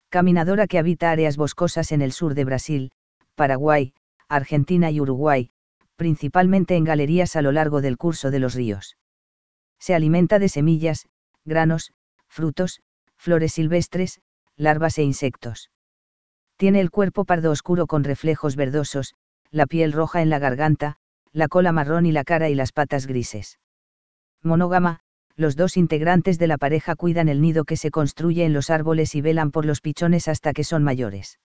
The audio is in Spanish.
Caminadora que habita áreas boscosas en el sur de Brasil, Paraguay, Argentina y Uruguay, principalmente en galerías a lo largo del curso de los ríos. Se alimenta de semillas, granos, frutos, flores silvestres, larvas e insectos. Tiene el cuerpo pardo oscuro con reflejos verdosos, la piel roja en la garganta, la cola marrón y la cara y las patas grises. Monógama, los dos integrantes de la pareja cuidan el nido que se construye en los árboles y velan por los pichones hasta que son mayores.